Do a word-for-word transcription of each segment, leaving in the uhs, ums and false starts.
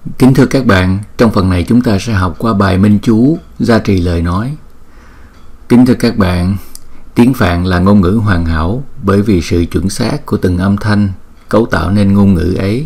Kính thưa các bạn, trong phần này chúng ta sẽ học qua bài minh chú gia trì lời nói. Kính thưa các bạn, tiếng Phạn là ngôn ngữ hoàn hảo bởi vì sự chuẩn xác của từng âm thanh cấu tạo nên ngôn ngữ ấy.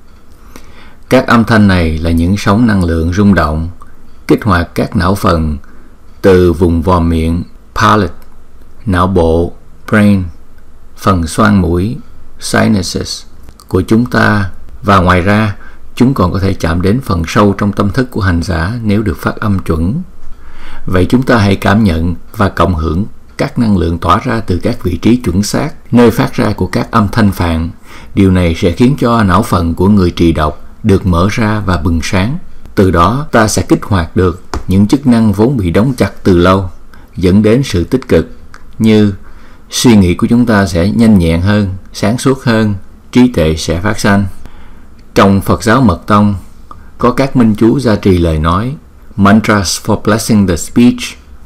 Các âm thanh này là những sóng năng lượng rung động, kích hoạt các não phần từ vùng vòm miệng palate, não bộ brain, phần xoang mũi sinuses của chúng ta, và ngoài ra chúng còn có thể chạm đến phần sâu trong tâm thức của hành giả nếu được phát âm chuẩn. Vậy chúng ta hãy cảm nhận và cộng hưởng các năng lượng tỏa ra từ các vị trí chuẩn xác, nơi phát ra của các âm thanh Phạn. Điều này sẽ khiến cho não phần của người trì đọc được mở ra và bừng sáng. Từ đó ta sẽ kích hoạt được những chức năng vốn bị đóng chặt từ lâu, dẫn đến sự tích cực, như suy nghĩ của chúng ta sẽ nhanh nhẹn hơn, sáng suốt hơn, trí tuệ sẽ phát sanh. Trong Phật giáo Mật Tông có các minh chú gia trì lời nói, mantras for blessing the speech.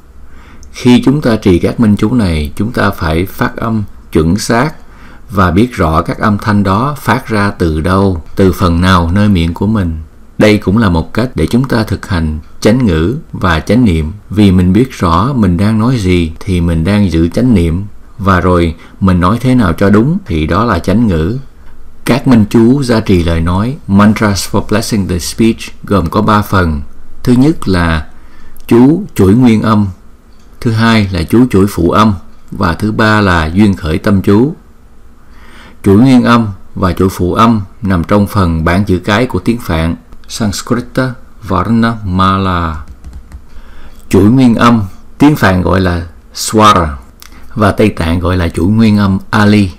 Khi chúng ta trì các minh chú này, chúng ta phải phát âm chuẩn xác và biết rõ các âm thanh đó phát ra từ đâu, từ phần nào nơi miệng của mình. Đây cũng là một cách để chúng ta thực hành chánh ngữ và chánh niệm. Vì mình biết rõ mình đang nói gì thì mình đang giữ chánh niệm, và rồi mình nói thế nào cho đúng thì đó là chánh ngữ. Các minh chú gia trì lời nói, mantras for blessing the speech, gồm có ba phần. Thứ nhất là chú chuỗi nguyên âm, thứ hai là chú chuỗi phụ âm, và thứ ba là duyên khởi tâm chú. Chuỗi nguyên âm và chuỗi phụ âm nằm trong phần bảng chữ cái của tiếng Phạn, Sanskrita Varna Mala. Chuỗi nguyên âm tiếng Phạn gọi là Swara và Tây Tạng gọi là chuỗi nguyên âm Ali.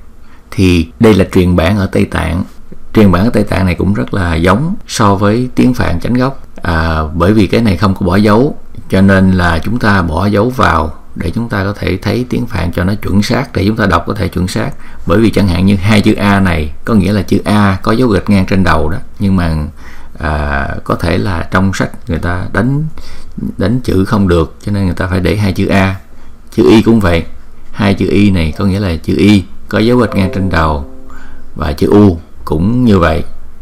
Thì đây là truyền bản ở Tây Tạng. Truyền bản ở Tây Tạng này cũng rất là giống so với tiếng Phạn chánh gốc. À, bởi vì cái này không có bỏ dấu, cho nên là chúng ta bỏ dấu vào để chúng ta có thể thấy tiếng Phạn cho nó chuẩn xác, để chúng ta đọc có thể chuẩn xác. Bởi vì chẳng hạn như hai chữ A này có nghĩa là chữ A có dấu gạch ngang trên đầu đó, nhưng mà à, có thể là trong sách người ta đánh đánh chữ không được, cho nên người ta phải để hai chữ A. Chữ Y cũng vậy, hai chữ Y này có nghĩa là chữ Y có dấu gạch ngang trên đầu, và chữ U cũng như vậy,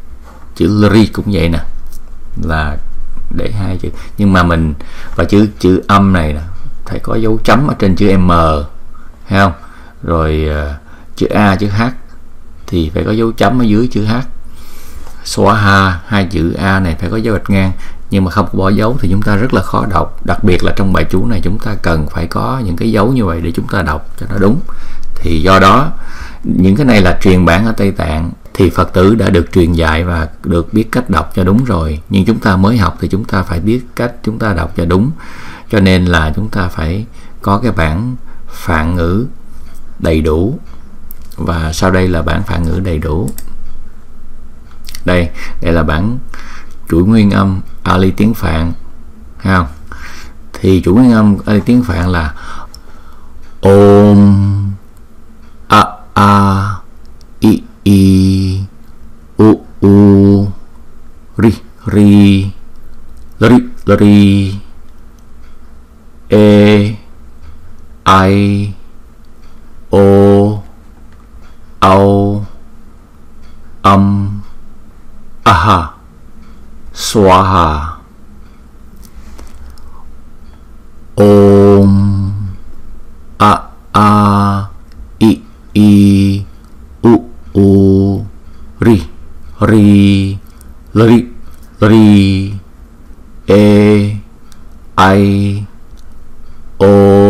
chữ Ri cũng vậy nè, là để hai chữ. Nhưng mà mình và chữ chữ âm này nè phải có dấu chấm ở trên chữ M, thấy không? Rồi uh, chữ A, chữ H thì phải có dấu chấm ở dưới chữ H. Swaha, hai chữ A này phải có dấu gạch ngang, nhưng mà không có bỏ dấu thì chúng ta rất là khó đọc. Đặc biệt là trong bài chú này chúng ta cần phải có những cái dấu như vậy để chúng ta đọc cho nó đúng. Thì do đó những cái này là truyền bản ở Tây Tạng, thì Phật tử đã được truyền dạy và được biết cách đọc cho đúng rồi. Nhưng chúng ta mới học thì chúng ta phải biết cách chúng ta đọc cho đúng, cho nên là chúng ta phải có cái bản Phạn ngữ đầy đủ. Và sau đây là bản Phạn ngữ đầy đủ. Đây, đây là bản chuỗi nguyên âm Ali tiếng Phạn, thấy không? Thì chuỗi nguyên âm Ali tiếng Phạn là Om A A I I U U Ri Ri Ri Ri E I O Au Âm Aha Swaha. Om A A I I U U Ri Ri Ri Ri E I O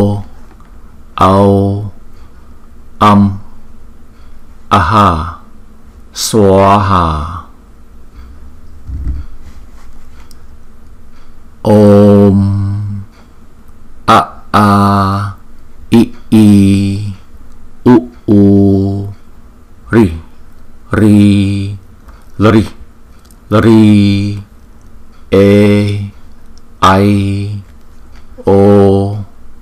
Au Âm Aha Swaha. Om A A I I U U Ri Ri Ri Ri E I O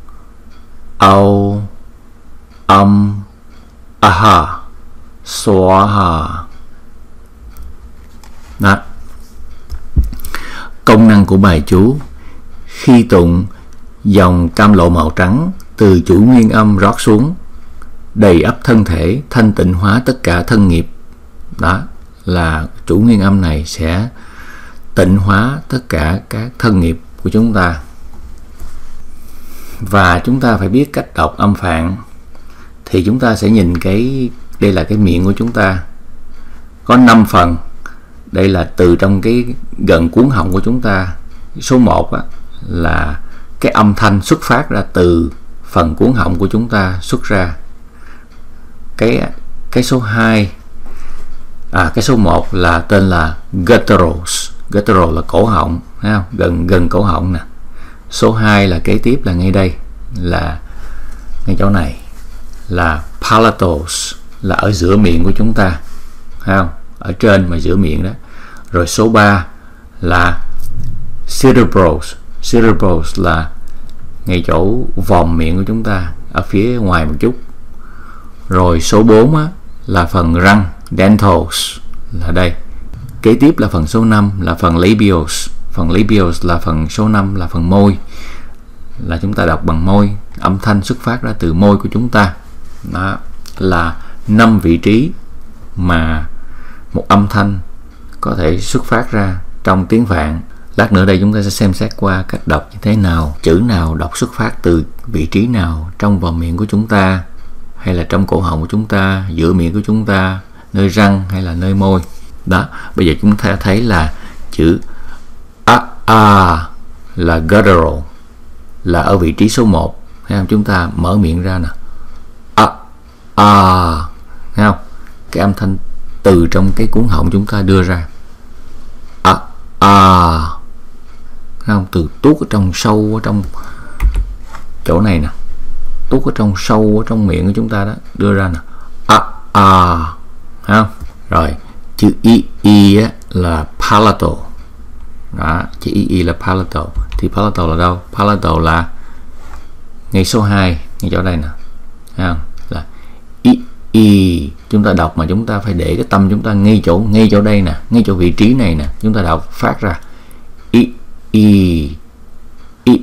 Au Âm Aha Swaha. Đó. Công năng của bài chú: khi tụng, dòng cam lộ màu trắng từ chuỗi nguyên âm rót xuống, đầy ắp thân thể, thanh tịnh hóa tất cả thân nghiệp. Đó là chuỗi nguyên âm này sẽ tịnh hóa tất cả các thân nghiệp của chúng ta. Và chúng ta phải biết cách đọc âm Phạn. Thì chúng ta sẽ nhìn cái, đây là cái miệng của chúng ta, có năm phần. Đây là từ trong cái gần cuống họng của chúng ta. Số một á, là cái âm thanh xuất phát ra từ phần cuống họng của chúng ta xuất ra. Cái cái số hai, à cái số một là tên là gutturals. Guttural là cổ họng, thấy không? Gần gần cổ họng nè. Số hai là kế tiếp là ngay đây, là ngay chỗ này là palatals, là ở giữa miệng của chúng ta, thấy không? Ở trên mà giữa miệng đó. Rồi số ba là cerebrals. Cerebrals là ngay chỗ vòm miệng của chúng ta, ở phía ngoài một chút. Rồi số bốn á, là phần răng, dentals, là đây. Kế tiếp là phần số năm là phần labials. Phần labials là phần số năm là phần môi, là chúng ta đọc bằng môi, âm thanh xuất phát ra từ môi của chúng ta. Đó là năm vị trí mà một âm thanh có thể xuất phát ra trong tiếng Phạn. Lát nữa đây chúng ta sẽ xem xét qua cách đọc như thế nào, chữ nào đọc xuất phát từ vị trí nào trong vòm miệng của chúng ta, hay là trong cổ họng của chúng ta, giữa miệng của chúng ta, nơi răng hay là nơi môi. Đó, bây giờ chúng ta thấy là chữ a a là guttural, là ở vị trí số một. Thấy không? Chúng ta mở miệng ra nè, a a, thấy không? Cái âm thanh từ trong cái cuống họng chúng ta đưa ra, a a, thấy không? Từ tuốt ở trong sâu ở trong chỗ này nè, tuốt ở trong sâu ở trong miệng của chúng ta đó, đưa ra nè, a a, thấy không? Rồi chữ i i á, là palatal. Đó, chữ i i là palatal. Thì palatal là đâu? Palatal là ngay số hai, ngay chỗ đây nè, thấy không? Là i i. Chúng ta đọc mà chúng ta phải để cái tâm chúng ta ngay chỗ ngay chỗ đây nè, ngay chỗ vị trí này nè, chúng ta đọc phát ra i i i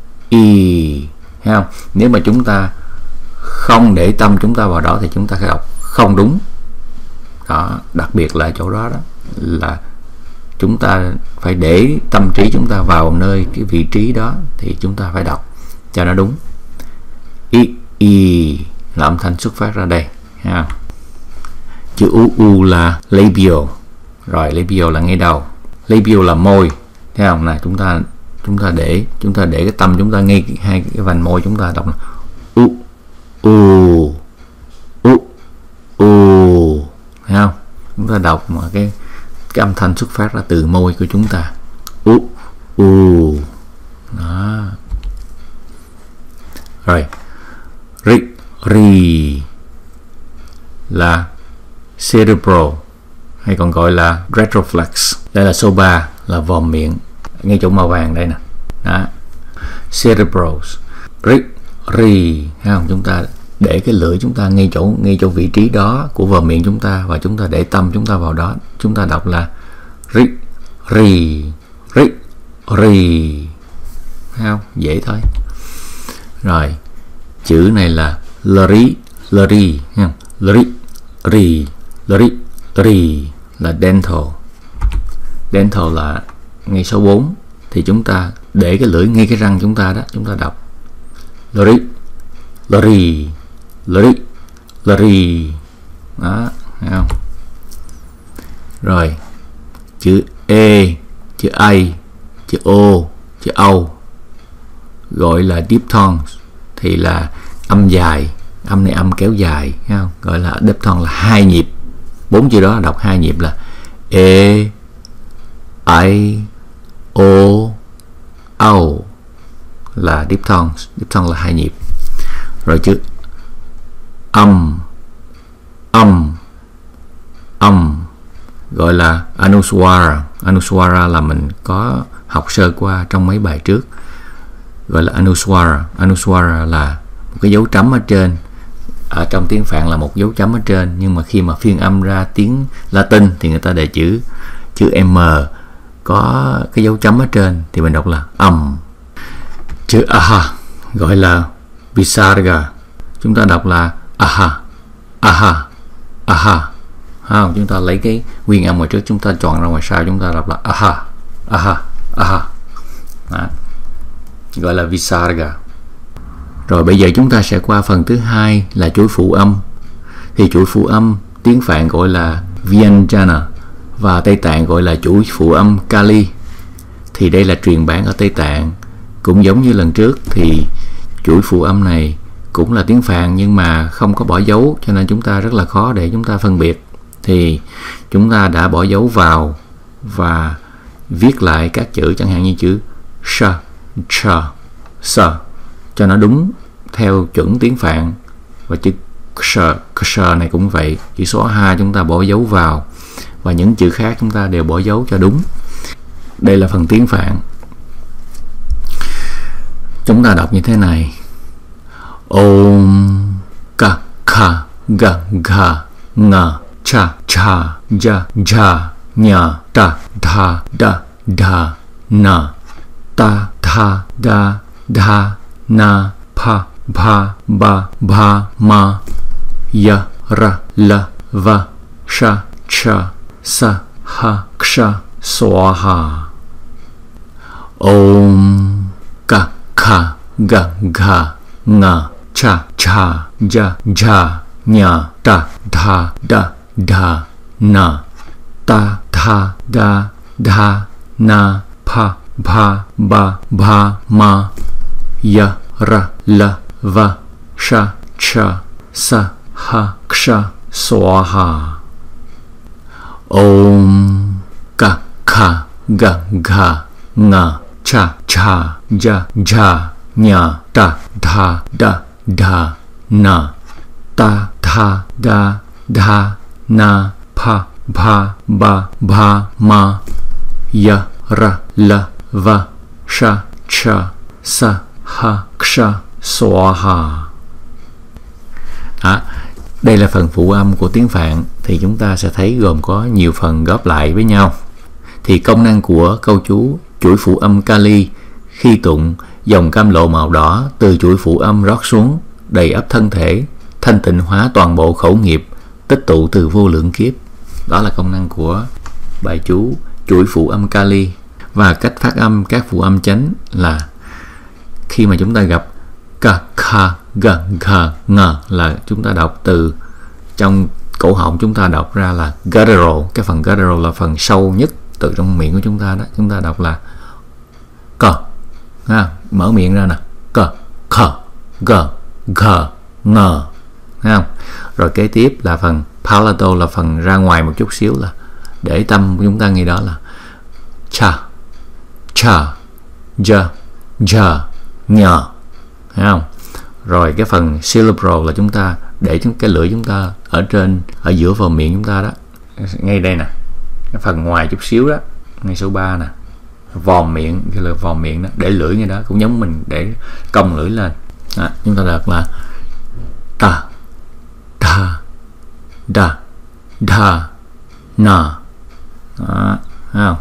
i, thấy không? Nếu mà chúng ta không để tâm chúng ta vào đó thì chúng ta sẽ đọc không đúng. Đó, đặc biệt là chỗ đó đó là chúng ta phải để tâm trí chúng ta vào nơi cái vị trí đó thì chúng ta phải đọc cho nó đúng. I i là âm thanh xuất phát ra đây, ha. Chữ u u là labial. Rồi labial là ngay đầu. Labial là môi, thấy không? Này chúng ta chúng ta để chúng ta để cái tâm chúng ta ngay hai cái vành môi, chúng ta đọc là u u u u, thấy không? Chúng ta đọc mà cái cái âm thanh xuất phát ra từ môi của chúng ta, u u. Đó. Rồi ri ri là cerebral, hay còn gọi là retroflex. Đây là số ba, là vòm miệng, ngay chỗ màu vàng đây nè. Đó, cerebrals. Ri ri, thấy không? Chúng ta để cái lưỡi chúng ta ngay chỗ ngay chỗ vị trí đó của vòm miệng chúng ta, và chúng ta để tâm chúng ta vào đó. Chúng ta đọc là ri ri ri ri, thấy không? Dễ thôi. Rồi chữ này là lri lri, thấy không? Lri ri lri ri là dental. Dental là ngay số bốn, thì chúng ta để cái lưỡi ngay cái răng chúng ta đó, chúng ta đọc lri lri lri lri. Đó, thấy không? Rồi chữ e, chữ a, chữ o, chữ âu gọi là diphthongs, thì là âm dài. Âm này âm kéo dài, thấy không? Gọi là diphthong, là hai nhịp. Bốn chữ đó đọc hai nhịp là e, i, o, âu là diphthongs. Diphthong là hai nhịp. Rồi chữ âm, âm, âm gọi là anuswara. Anuswara là mình có học sơ qua trong mấy bài trước, gọi là anuswara. Anuswara là một cái dấu chấm ở trên. Ở trong tiếng Phạn là một dấu chấm ở trên, nhưng mà khi mà phiên âm ra tiếng Latin thì người ta để chữ chữ M có cái dấu chấm ở trên thì mình đọc là âm. Chữ aha gọi là visarga, chúng ta đọc là aha aha aha. Không, chúng ta lấy cái nguyên âm ngoài trước, chúng ta chọn ra ngoài sau, chúng ta đọc là aha aha, aha. Đó. Gọi là visarga. Rồi bây giờ chúng ta sẽ qua phần thứ hai là chuỗi phụ âm. Thì chuỗi phụ âm tiếng Phạn gọi là Vyanjana và Tây Tạng gọi là chuỗi phụ âm Kali. Thì đây là truyền bản ở Tây Tạng. Cũng giống như lần trước thì chuỗi phụ âm này cũng là tiếng Phạn nhưng mà không có bỏ dấu, cho nên chúng ta rất là khó để chúng ta phân biệt. Thì chúng ta đã bỏ dấu vào và viết lại các chữ, chẳng hạn như chữ sha, cha, sa cho nó đúng theo chuẩn tiếng Phạn. Và chữ ksha, ksha này cũng vậy. Chữ số ha chúng ta bỏ dấu vào và những chữ khác chúng ta đều bỏ dấu cho đúng. Đây là phần tiếng Phạn. Chúng ta đọc như thế này: Om ka kha ga ga nga cha cha ja ja nya ta tha da da na ta tha da da na pa pa ba ba ma ya ra la va sha cha sa ha ksha swaha. Om ka kha ga ga nga cha cha ja ja nya ta tha da da na ta tha da da na pa pa ba ba ma ya ra la va sha cha sa ha ksha swaha. Om ka kha ga ga nga cha cha ja ja nya ta tha da da na ta tha da da na pa pa ba ba ma ya ra la va sha cha sa ha ksha swaha. Đó, đây là phần phụ âm của tiếng Phạn. Thì chúng ta sẽ thấy gồm có nhiều phần góp lại với nhau. Thì công năng của câu chú chuỗi phụ âm Kali: khi tụng, dòng cam lộ màu đỏ từ chuỗi phụ âm rót xuống, đầy ắp thân thể, thanh tịnh hóa toàn bộ khẩu nghiệp, tích tụ từ vô lượng kiếp. Đó là công năng của bài chú chuỗi phụ âm Kali. Và cách phát âm các phụ âm chánh là khi mà chúng ta gặp ka kha ga ga nga là chúng ta đọc từ trong cổ họng, chúng ta đọc ra là guttural. Cái phần guttural là phần sâu nhất từ trong miệng của chúng ta đó. Chúng ta đọc là ka, ha, mở miệng ra nè, ka kha ga ga nga, thấy không? Rồi kế tiếp là phần palatal, là phần ra ngoài một chút xíu, là để tâm của chúng ta ngay đó là cha cha ja ja nya, thấy không? Rồi cái phần cerebral là chúng ta để cái lưỡi chúng ta ở trên, ở giữa vào miệng chúng ta đó, ngay đây nè, cái phần ngoài chút xíu đó, ngay số ba nè, vòm miệng, cái là vòm miệng đó, để lưỡi ngay đó, cũng giống mình để cong lưỡi lên đó. Chúng ta đọc là ta ta da da na, đó, thấy không?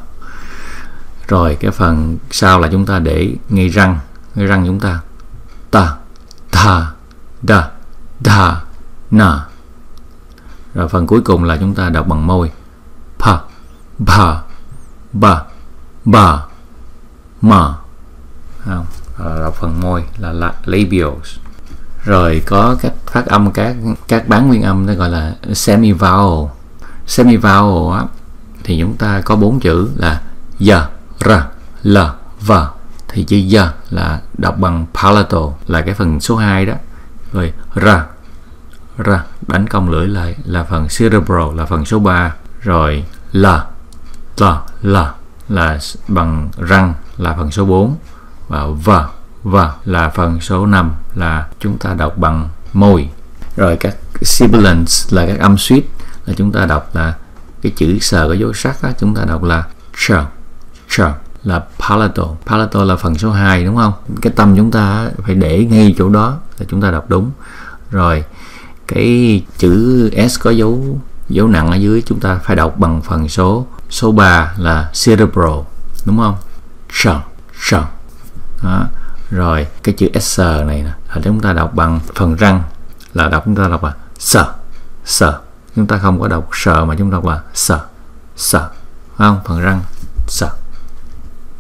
Rồi cái phần sau là chúng ta để ngay răng, ngay răng chúng ta ta ta da da na. Rồi phần cuối cùng là chúng ta đọc bằng môi pa ba ba ba ma, không? Rồi đọc phần môi là, là labials. Rồi có cách phát âm các các bán nguyên âm, nó gọi là semi vowel. Semi vowel á, thì chúng ta có bốn chữ là ya, ra, la, va. Thì chữ ya là đọc bằng palatal, là cái phần số hai đó. Rồi ra, ra đánh cong lưỡi lại là phần cerebral, là phần số ba. Rồi la, la, la là bằng răng, là phần số bốn. Và va, va là phần số năm, là chúng ta đọc bằng môi. Rồi các sibilants là các âm suýt, là chúng ta đọc là cái chữ sờ có dấu sắc đó, chúng ta đọc là cha, cha là palatal. Palatal là phần số hai, đúng không? Cái tâm chúng ta phải để ngay chỗ đó là chúng ta đọc đúng. Rồi cái chữ S có dấu dấu nặng ở dưới, chúng ta phải đọc bằng phần số số ba là cerebral, đúng không? Cha, cha. Đó. Rồi cái chữ S này nè, là chúng ta đọc bằng phần răng, là đọc chúng ta đọc là sờ, sờ. Chúng ta không có đọc sờ mà chúng ta đọc là sờ, sờ, không? Phần răng sờ.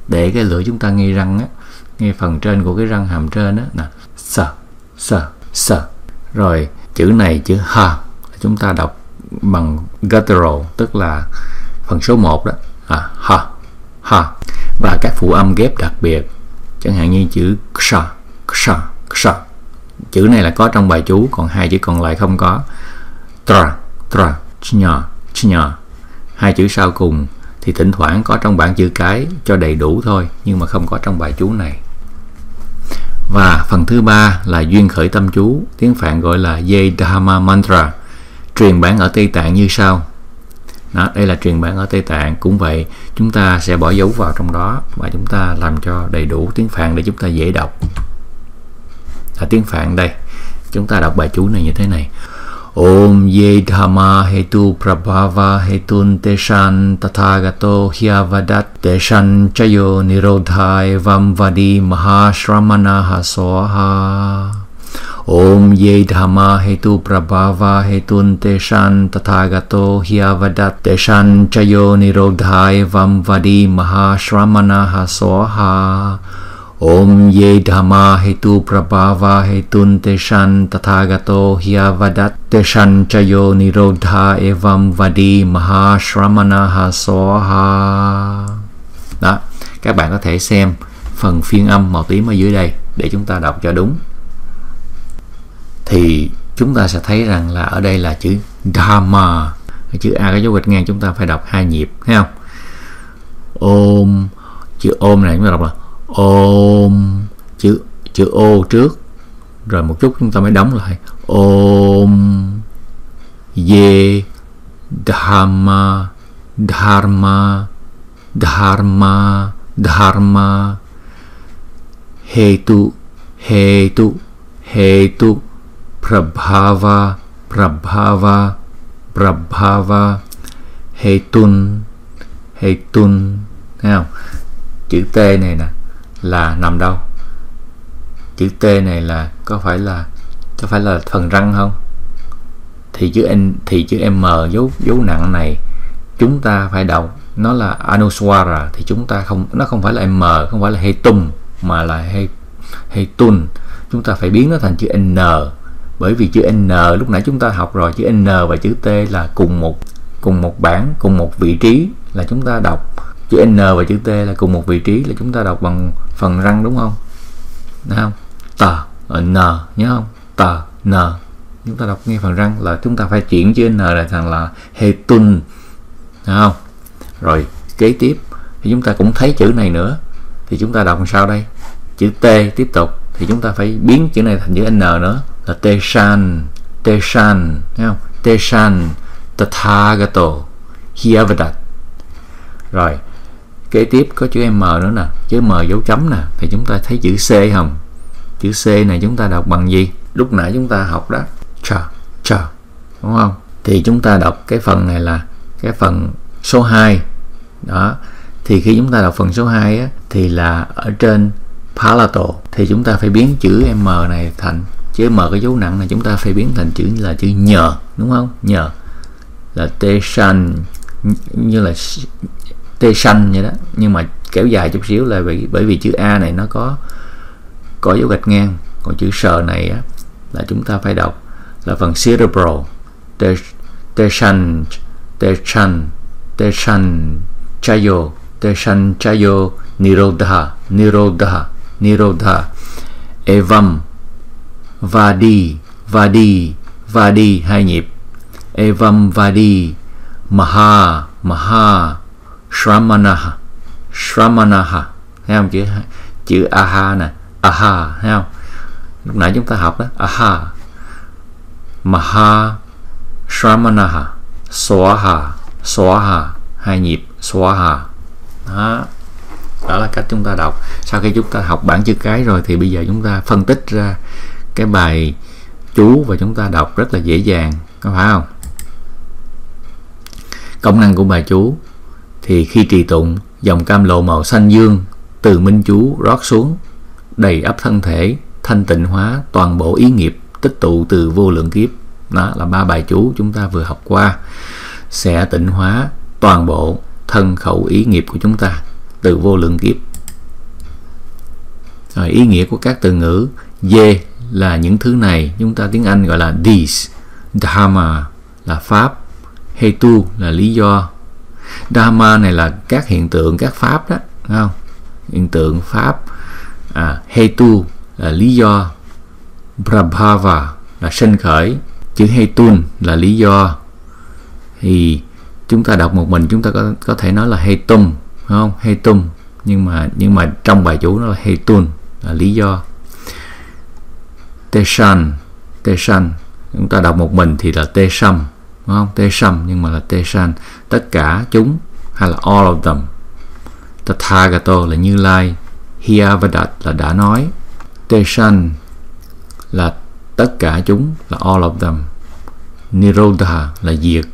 để cái lưỡi chúng ta ngay răng á, ngay phần trên của cái răng hàm trên á nè, sờ sờ sờ. Rồi chữ này chữ ha chúng ta đọc bằng guttural, tức là phần số một đó, à, ha ha. Và các phụ âm ghép đặc biệt, chẳng hạn như chữ ksha ksha ksha, chữ này là có trong bài chú, còn hai chữ còn lại không có. Tra tra chnya chnya, hai chữ sau cùng thì thỉnh thoảng có trong bảng chữ cái cho đầy đủ thôi, nhưng mà không có trong bài chú này. Và phần thứ ba là duyên khởi tâm chú, tiếng Phạn gọi là Ye Dhamma Mantra, truyền bản ở Tây Tạng như sau. Đó, đây là truyền bản ở Tây Tạng, cũng vậy, chúng ta sẽ bỏ dấu vào trong đó và chúng ta làm cho đầy đủ tiếng Phạn để chúng ta dễ đọc. Là tiếng Phạn đây, chúng ta đọc bài chú này như thế này: Om Ye Dhamma Hetu Prabhava Hetun Teshan Tathagato Hyavadat Teshan Chayo Nirodhai Vamvadi Mahashramana Swaha. Om Ye Dhamma Hetu Prabhava Hetun Teshan Tathagato Hyavadat Teshan Chayo Nirodhai Vamvadi Mahashramana Swaha. Om Ye Dhamma Hetu Prabhava Hetun Teshan Tathagato Hyavadat Teshan Chayo Nirodha Evam Vadi Mahashramana Swaha. Đó, các bạn có thể xem phần phiên âm màu tím ở dưới đây để chúng ta đọc cho đúng. Thì chúng ta sẽ thấy rằng là ở đây là chữ Dhamma, chữ A có dấu gạch ngang, chúng ta phải đọc hai nhịp, thấy không? Om, chữ Om này chúng ta đọc là Om, chữ chữ O trước, rồi một chút chúng ta mới đóng lại. Om Ye Dhamma Dharma Dharma Dharma Hetu Hetu Hetu Prabhava Prabhava Prabhava Hetun Hetun. Thấy không? Chữ T này nè là nằm đâu? Chữ T này là có phải là có phải là phần răng không? Thì chữ N, thì chữ M dấu dấu nặng này chúng ta phải đọc nó là Anuswara, thì chúng ta không, nó không phải là M, không phải là Hetum mà là he, Hetun. Chúng ta phải biến nó thành chữ N, bởi vì chữ N lúc nãy chúng ta học rồi, chữ N và chữ T là cùng một cùng một bản, cùng một vị trí, là chúng ta đọc chữ N và chữ T là cùng một vị trí, là chúng ta đọc bằng phần răng, đúng không? Đúng không? Tờ, N, nhớ không? Tờ, N, chúng ta đọc nghe phần răng, là chúng ta phải chuyển chữ N lại thành là Hetun, đúng không? Rồi kế tiếp thì chúng ta cũng thấy chữ này nữa, thì chúng ta đọc làm sao đây? Chữ T tiếp tục thì chúng ta phải biến chữ này thành chữ N nữa, là Teshan, Teshan, thấy không? Teshan Tathagato Hyavadat. Rồi kế tiếp có chữ M nữa nè, chữ M dấu chấm nè, thì chúng ta thấy chữ C không? Chữ C này chúng ta đọc bằng gì? Lúc nãy chúng ta học đó, cha cha, đúng không? Thì chúng ta đọc cái phần này là cái phần số hai đó. Thì khi chúng ta đọc phần số hai á, thì là ở trên palato, thì chúng ta phải biến chữ M này thành chữ M có dấu nặng này, chúng ta phải biến thành chữ là chữ nhờ, đúng không? Nhờ là Teshan, như là tê xanh vậy đó, nhưng mà kéo dài chút xíu là vì bởi vì chữ A này nó có có dấu gạch ngang, còn chữ sờ này á, là chúng ta phải đọc là phần cerebral, tê xanh tê xanh tê xanh chayo tê xanh chayo nirodha nirodha nirodha evam vadi vadi vadi, hai nhịp, evam vadi maha maha Shramanaha, Shramanaha, thấy không? Chữ chữ aha nè, aha, thấy không? Lúc nãy chúng ta học đó, aha, maha, Shramanaha, Swaha, Swaha, hai nhịp, Swaha. Đó, đó là cách chúng ta đọc. Sau khi chúng ta học bảng chữ cái rồi thì bây giờ chúng ta phân tích ra cái bài chú và chúng ta đọc rất là dễ dàng, có phải không? Công năng của bài chú thì khi trì tụng, dòng cam lộ màu xanh dương từ minh chú rót xuống, đầy ắp thân thể, thanh tịnh hóa toàn bộ ý nghiệp tích tụ từ vô lượng kiếp. Đó là ba bài chú chúng ta vừa học qua, sẽ tịnh hóa toàn bộ thân khẩu ý nghiệp của chúng ta từ vô lượng kiếp. Rồi, ý nghĩa của các từ ngữ ye là những thứ này, chúng ta tiếng Anh gọi là these. Dharma là pháp, hetu là lý do. Dharma này là các hiện tượng, các pháp đó, đúng không? Hiện tượng pháp. À, hetu là lý do. Prabhava là sinh khởi. Chữ hetun là lý do. Thì chúng ta đọc một mình chúng ta có có thể nói là hetum, không? Hetum, nhưng mà nhưng mà trong bài chú nó là hetun là lý do. Teshan, teshan chúng ta đọc một mình thì là tesam, đúng không? Tesam nhưng mà là teshan, tất cả chúng hay là all of them. Tathagato là Như Lai. Hyavadat là đã nói. Teshan là tất cả chúng là all of them. Nirodha là diệt.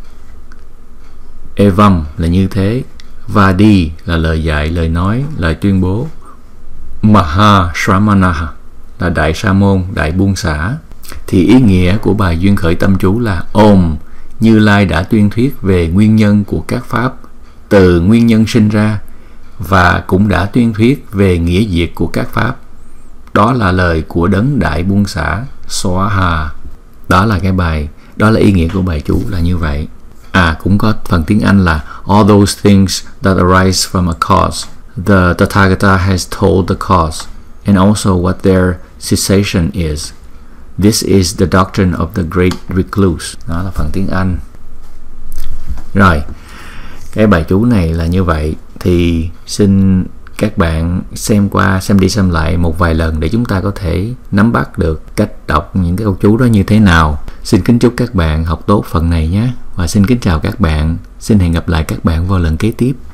Evam là như thế. Vadi là lời dạy, lời nói, lời tuyên bố. Maha Shramana là đại sa môn, đại buông xả. Thì ý nghĩa của bài duyên khởi tâm chú là Om, Như Lai đã tuyên thuyết về nguyên nhân của các pháp từ nguyên nhân sinh ra, và cũng đã tuyên thuyết về nghĩa diệt của các pháp. Đó là lời của đấng đại buông xả Swaha. Đó là cái bài, đó là ý nghĩa của bài chú là như vậy. À, cũng có phần tiếng Anh là all those things that arise from a cause. The Tathagata has told the cause and also what their cessation is. This is the doctrine of the great recluse. Đó là phần tiếng Anh. Rồi, cái bài chú này là như vậy. Thì xin các bạn xem qua, xem đi xem lại một vài lần để chúng ta có thể nắm bắt được cách đọc những cái câu chú đó như thế nào. Xin kính chúc các bạn học tốt phần này nhé. Và xin kính chào các bạn. Xin hẹn gặp lại các bạn vào lần kế tiếp.